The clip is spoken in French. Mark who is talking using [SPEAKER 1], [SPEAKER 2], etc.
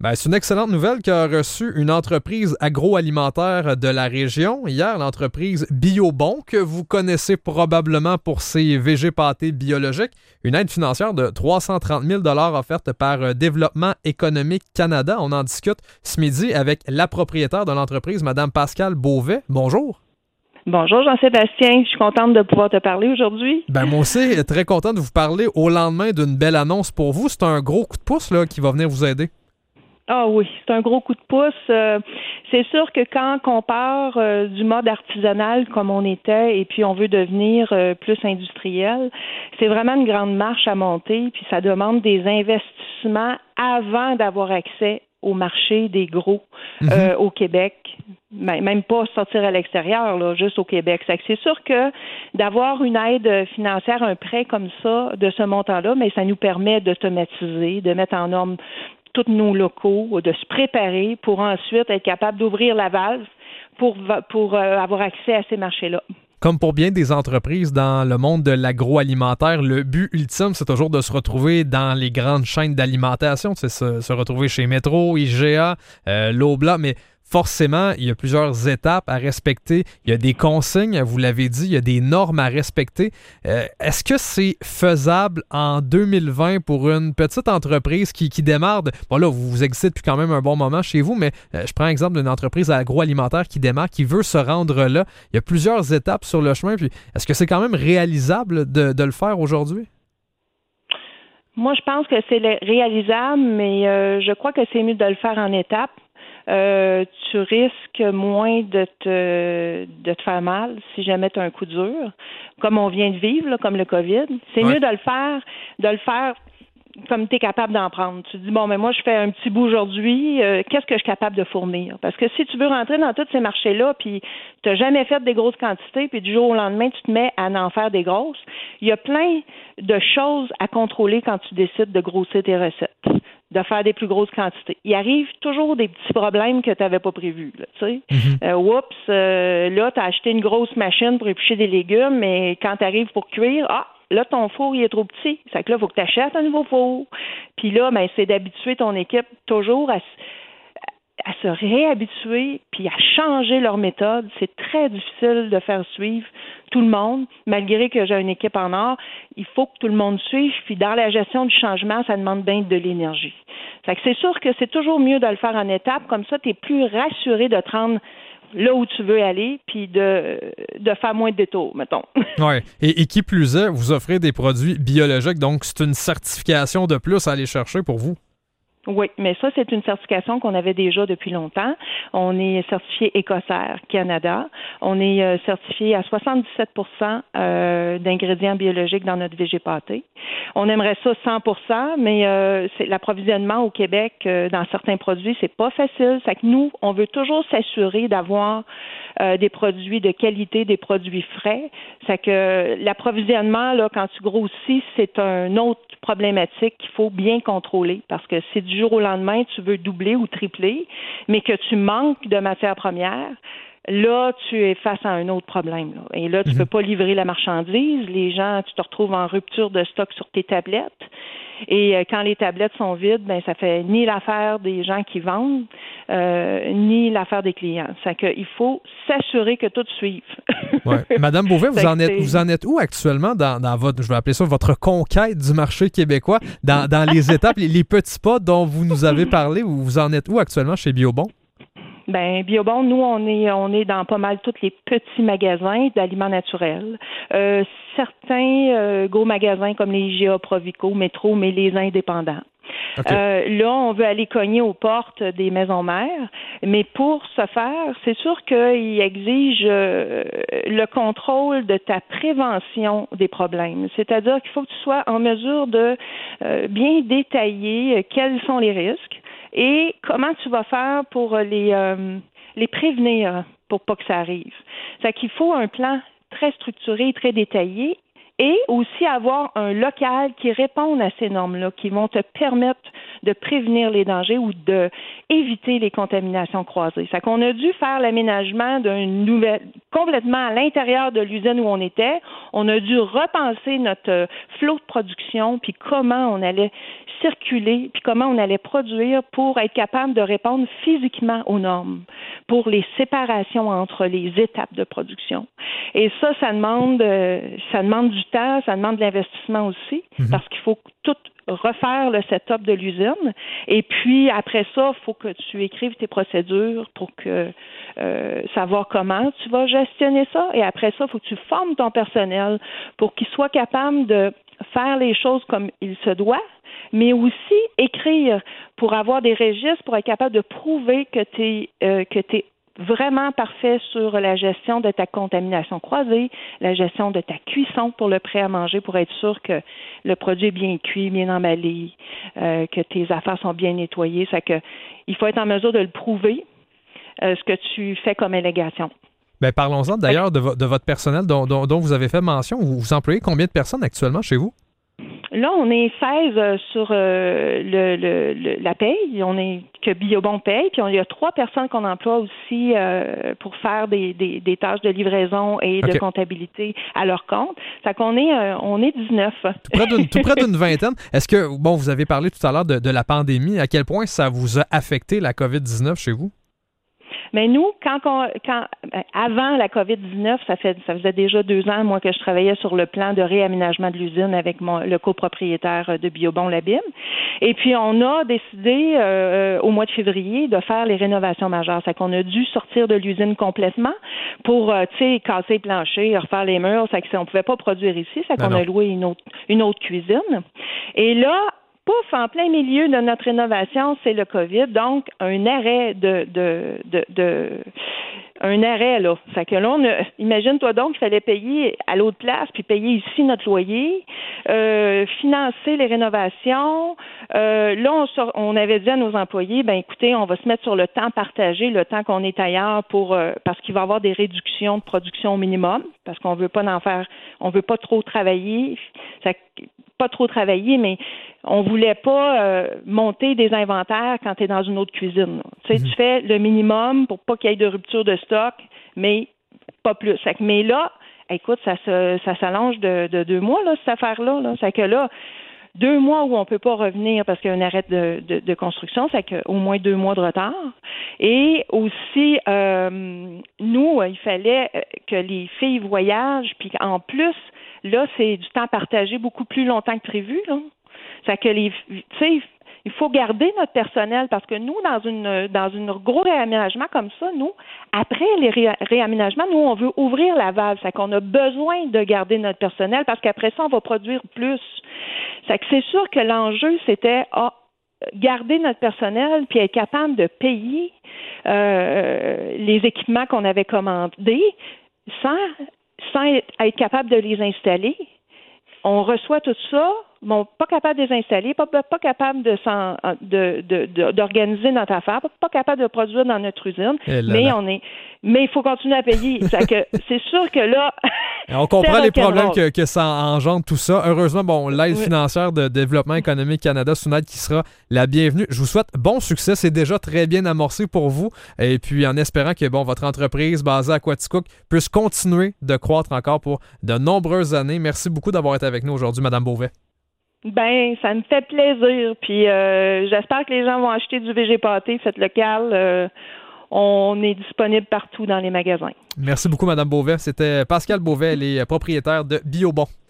[SPEAKER 1] Ben, c'est une excellente nouvelle qui a reçu une entreprise agroalimentaire de la région. Hier, l'entreprise Biobon, que vous connaissez probablement pour ses végé pâtés biologiques, une aide financière de 330 000 offerte par Développement économique Canada. On en discute ce midi avec la propriétaire de l'entreprise, Mme Pascale Beauvais. Bonjour.
[SPEAKER 2] Bonjour Jean-Sébastien, je suis contente de pouvoir te parler aujourd'hui.
[SPEAKER 1] Ben moi aussi, très content de vous parler au lendemain d'une belle annonce pour vous. C'est un gros coup de pouce là, qui va venir vous aider.
[SPEAKER 2] Ah oui, c'est un gros coup de pouce. C'est sûr que quand on part du mode artisanal comme on était et puis on veut devenir plus industriel, c'est vraiment une grande marche à monter, puis ça demande des investissements avant d'avoir accès au marché des gros au Québec. Même pas sortir à l'extérieur, là, juste au Québec. C'est sûr que d'avoir une aide financière, un prêt comme ça, de ce montant-là, mais ça nous permet d'automatiser, de mettre en norme tous nos locaux, de se préparer pour ensuite être capable d'ouvrir la valve pour avoir accès à ces marchés-là.
[SPEAKER 1] Comme pour bien des entreprises dans le monde de l'agroalimentaire, le but ultime, c'est toujours de se retrouver dans les grandes chaînes d'alimentation, c'est se retrouver chez Métro, IGA, Loblaw, mais forcément, il y a plusieurs étapes à respecter. Il y a des consignes, vous l'avez dit, il y a des normes à respecter. Est-ce que c'est faisable en 2020 pour une petite entreprise qui démarre? Bon là, vous existez depuis quand même un bon moment chez vous, mais je prends l'exemple d'une entreprise agroalimentaire qui démarre, qui veut se rendre là. Il y a plusieurs étapes sur le chemin. Puis est-ce que c'est quand même réalisable de le faire aujourd'hui?
[SPEAKER 2] Moi, je pense que c'est réalisable, mais je crois que c'est mieux de le faire en étapes. Tu risques moins de te faire mal si jamais tu as un coup dur, comme on vient de vivre, là, comme le COVID. C'est mieux de le faire comme tu es capable d'en prendre. Tu te dis, bon, mais moi, je fais un petit bout aujourd'hui, qu'est-ce que je suis capable de fournir? Parce que si tu veux rentrer dans tous ces marchés-là, puis tu n'as jamais fait des grosses quantités, puis du jour au lendemain, tu te mets à en faire des grosses, il y a plein de choses à contrôler quand tu décides de grossir tes recettes, de faire des plus grosses quantités. Il arrive toujours des petits problèmes que tu n'avais pas prévus. Là, tu sais. Là, tu as acheté une grosse machine pour éplucher des légumes, mais quand tu arrives pour cuire, là, ton four, il est trop petit. C'est que là, il faut que tu achètes un nouveau four. Puis là, c'est d'habituer ton équipe toujours à se réhabituer puis à changer leur méthode. C'est très difficile de faire suivre tout le monde. Malgré que j'ai une équipe en or, il faut que tout le monde suive. Puis dans la gestion du changement, ça demande bien de l'énergie. Fait que c'est sûr que c'est toujours mieux de le faire en étapes. Comme ça, tu es plus rassuré de te rendre là où tu veux aller, puis de faire moins de détours, mettons.
[SPEAKER 1] Oui. Et qui plus est, vous offrez des produits biologiques, donc c'est une certification de plus à aller chercher pour vous.
[SPEAKER 2] Oui, mais ça, c'est une certification qu'on avait déjà depuis longtemps. On est certifié Écossaire Canada. On est certifié à 77 d'ingrédients biologiques dans notre végé pâté. On aimerait ça 100 mais c'est l'approvisionnement au Québec dans certains produits, c'est pas facile. C'est que nous, on veut toujours s'assurer d'avoir des produits de qualité, des produits frais. C'est que l'approvisionnement, là, quand tu grossis, c'est un autre problématique qu'il faut bien contrôler parce que si du jour au lendemain, tu veux doubler ou tripler, mais que tu manques de matières premières, là, tu es face à un autre problème. Là. Et là, tu peux pas livrer la marchandise. Les gens, tu te retrouves en rupture de stock sur tes tablettes. Et quand les tablettes sont vides, ça fait ni l'affaire des gens qui vendent, ni l'affaire des clients. C'est qu'il faut s'assurer que tout suive.
[SPEAKER 1] Ouais. Madame Beauvais, vous en êtes où actuellement dans votre, je vais appeler ça votre conquête du marché québécois, dans les étapes, les petits pas dont vous nous avez parlé, vous en êtes où actuellement chez Biobon?
[SPEAKER 2] Biobon, nous, on est dans pas mal tous les petits magasins d'aliments naturels. Certains gros magasins comme les IGA, Provico, Métro, mais les indépendants. Okay. Là, on veut aller cogner aux portes des maisons mères, mais pour ce faire, c'est sûr qu'il exige le contrôle de ta prévention des problèmes. C'est-à-dire qu'il faut que tu sois en mesure de bien détailler quels sont les risques et comment tu vas faire pour les prévenir pour pas que ça arrive. C'est qu'il faut un plan très structuré, très détaillé et aussi avoir un local qui réponde à ces normes-là, qui vont te permettre de prévenir les dangers ou de éviter les contaminations croisées. C'est qu'on a dû faire l'aménagement d'une nouvelle, complètement à l'intérieur de l'usine où on était. On a dû repenser notre flot de production, puis comment on allait circuler, puis comment on allait produire pour être capable de répondre physiquement aux normes, pour les séparations entre les étapes de production. Et ça demande du temps, ça demande de l'investissement aussi, parce qu'il faut tout refaire le setup de l'usine. Et puis, après ça, il faut que tu écrives tes procédures pour que savoir comment tu vas gestionner ça. Et après ça, il faut que tu formes ton personnel pour qu'il soit capable de faire les choses comme il se doit, mais aussi écrire pour avoir des registres, pour être capable de prouver que tu es vraiment parfait sur la gestion de ta contamination croisée, la gestion de ta cuisson pour le prêt à manger, pour être sûr que le produit est bien cuit, bien emballé, que tes affaires sont bien nettoyées. Ça que il faut être en mesure de le prouver, ce que tu fais comme allégation.
[SPEAKER 1] Bien, parlons-en d'ailleurs de votre personnel dont vous avez fait mention. Vous employez combien de personnes actuellement chez vous?
[SPEAKER 2] Là, on est 16 sur la paye. On est que Biobon paye. Puis il y a 3 personnes qu'on emploie aussi pour faire des tâches de livraison et de comptabilité à leur compte. Ça qu'on est, on est 19. Tout
[SPEAKER 1] près d'une vingtaine. Est-ce que, vous avez parlé tout à l'heure de la pandémie. À quel point ça vous a affecté la COVID-19 chez vous?
[SPEAKER 2] Mais nous, avant la COVID-19, ça faisait déjà 2 ans, moi, que je travaillais sur le plan de réaménagement de l'usine avec le copropriétaire de Biobon Labim. Et puis, on a décidé au mois de février de faire les rénovations majeures. C'est qu'on a dû sortir de l'usine complètement pour, casser les planchers, refaire les murs. C'est qu'on ne pouvait pas produire ici. C'est qu'on a loué une autre cuisine. Et là, pouf, en plein milieu de notre rénovation, c'est le COVID, donc un arrêt un arrêt, là. Fait que là, imagine-toi donc qu'il fallait payer à l'autre place, puis payer ici notre loyer, financer les rénovations. Là, on avait dit à nos employés, écoutez, on va se mettre sur le temps partagé, le temps qu'on est ailleurs parce qu'il va y avoir des réductions de production au minimum, parce qu'on veut pas on veut pas trop travailler. Pas trop travailler, mais on voulait pas monter des inventaires quand tu es dans une autre cuisine. Tu fais le minimum pour pas qu'il y ait de rupture de stock, mais pas plus. Mais là, écoute, ça s'allonge de 2 mois, là, cette affaire-là. Là. C'est que là, 2 mois où on peut pas revenir parce qu'il y a un arrêt de construction, c'est qu'au moins 2 mois de retard. Et aussi, nous, il fallait que les filles voyagent, puis en plus, là, c'est du temps partagé beaucoup plus longtemps que prévu, là. C'est que il faut garder notre personnel parce que nous, dans une gros réaménagement comme ça, nous, après les réaménagements, nous, on veut ouvrir la valve. C'est qu'on a besoin de garder notre personnel parce qu'après ça, on va produire plus. C'est que c'est sûr que l'enjeu, c'était garder notre personnel puis être capable de payer les équipements qu'on avait commandés sans être capable de les installer. On reçoit tout ça, pas capable de les installer, pas capable d'organiser notre affaire, pas capable de produire dans notre usine, mais il faut continuer à payer. C'est sûr que là,
[SPEAKER 1] on comprend les problèmes que ça engendre tout ça. Heureusement, l'aide financière de Développement économique Canada, c'est une aide qui sera la bienvenue. Je vous souhaite bon succès. C'est déjà très bien amorcé pour vous. Et puis, en espérant que votre entreprise basée à Quaticook puisse continuer de croître encore pour de nombreuses années. Merci beaucoup d'avoir été avec nous aujourd'hui, Mme Beauvais.
[SPEAKER 2] Ça me fait plaisir. Puis, j'espère que les gens vont acheter du VG pâté, fait local. On est disponible partout dans les magasins.
[SPEAKER 1] Merci beaucoup, Mme Beauvais. C'était Pascal Beauvais, elle est propriétaire de Biobon.